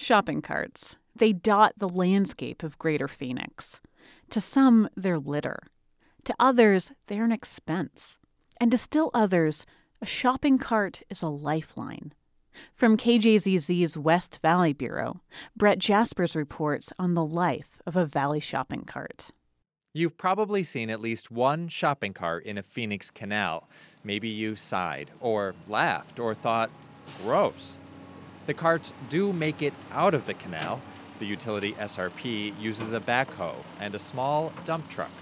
Shopping carts. They dot the landscape of Greater Phoenix. To some, they're litter. To others, they're an expense. And to still others, a shopping cart is a lifeline. From KJZZ's West Valley Bureau, Brett Jaspers reports on the life of a Valley shopping cart. You've probably seen at least one shopping cart in a Phoenix canal. Maybe you sighed, or laughed, or thought, gross. The carts do make it out of the canal. The utility SRP uses a backhoe and a small dump truck.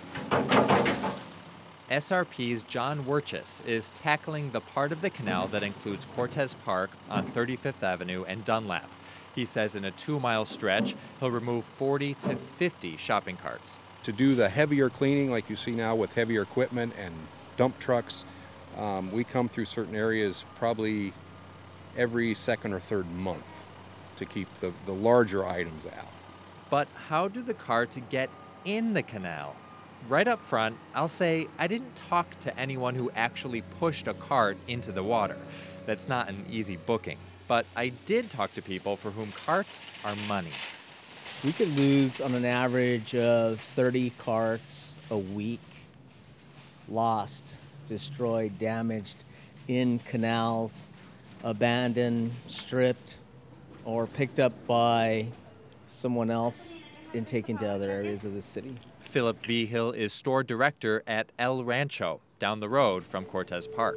SRP's John Wirchis is tackling the part of the canal that includes Cortez Park on 35th Avenue and Dunlap. He says in a 2-mile stretch, he'll remove 40 to 50 shopping carts. To do the heavier cleaning like you see now with heavier equipment and dump trucks, we come through certain areas probably every second or third month to keep the larger items out. But how do the carts get in the canal? Right up front, I'll say I didn't talk to anyone who actually pushed a cart into the water. That's not an easy booking. But I did talk to people for whom carts are money. We could lose on an average of 30 carts a week, lost, destroyed, damaged in canals, abandoned, stripped, or picked up by someone else and taken to other areas of the city. Philip Vigil is store director at El Rancho, down the road from Cortez Park.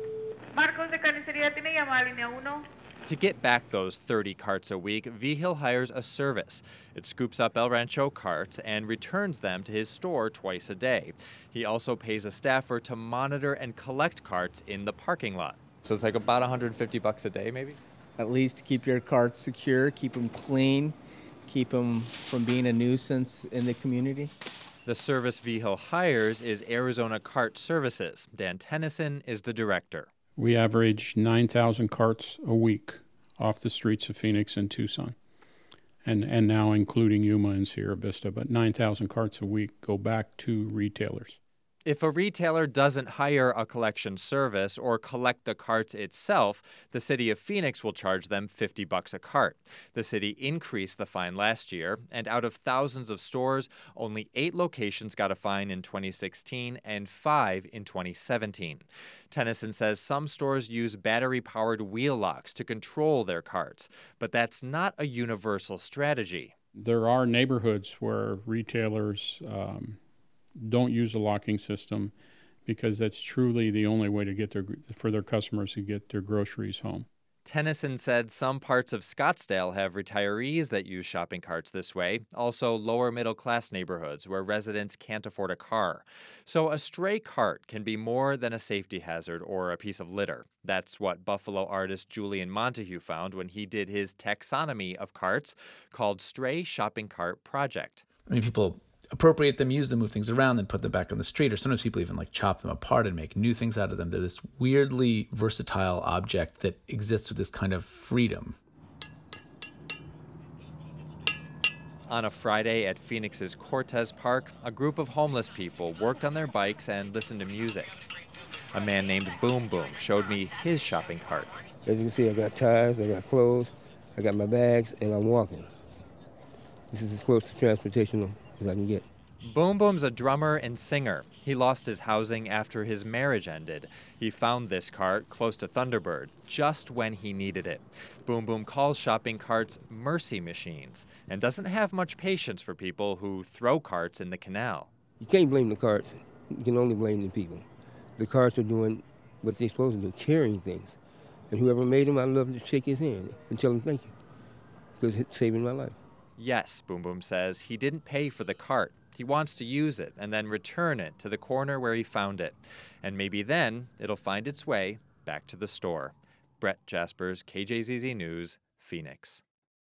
To get back those 30 carts a week, Vigil hires a service. It scoops up El Rancho carts and returns them to his store twice a day. He also pays a staffer to monitor and collect carts in the parking lot. So it's like about $150 a day, maybe? At least to keep your carts secure, keep them clean, keep them from being a nuisance in the community. The service Vigil hires is Arizona Cart Services. Dan Tennyson is the director. We average 9,000 carts a week off the streets of Phoenix and Tucson, and now including Yuma and Sierra Vista, but 9,000 carts a week go back to retailers. If a retailer doesn't hire a collection service or collect the carts itself, the city of Phoenix will charge them $50 a cart. The city increased the fine last year, and out of thousands of stores, only 8 locations got a fine in 2016 and 5 in 2017. Tennyson says some stores use battery-powered wheel locks to control their carts, but that's not a universal strategy. There are neighborhoods where retailers don't use a locking system because that's truly the only way to get for their customers to get their groceries home. Tennyson said some parts of Scottsdale have retirees that use shopping carts this way, also lower middle-class neighborhoods where residents can't afford a car. So a stray cart can be more than a safety hazard or a piece of litter. That's what Buffalo artist Julian Montague found when he did his taxonomy of carts called Stray Shopping Cart Project. I mean, people appropriate them, use them, move things around, then put them back on the street, or sometimes people even chop them apart and make new things out of them. They're this weirdly versatile object that exists with this kind of freedom. On a Friday at Phoenix's Cortez Park, a group of homeless people worked on their bikes and listened to music. A man named Boom Boom showed me his shopping cart. As you can see, I got tires, I got clothes, I got my bags, and I'm walking. This is as close to transportation as I can get. Boom Boom's a drummer and singer. He lost his housing after his marriage ended. He found this cart close to Thunderbird just when he needed it. Boom Boom calls shopping carts mercy machines and doesn't have much patience for people who throw carts in the canal. You can't blame the carts. You can only blame the people. The carts are doing what they're supposed to do, carrying things. And whoever made them, I'd love to shake his hand and tell him thank you, because it's saving my life. Yes, Boom Boom says, he didn't pay for the cart. He wants to use it and then return it to the corner where he found it. And maybe then it'll find its way back to the store. Brett Jaspers, KJZZ News, Phoenix.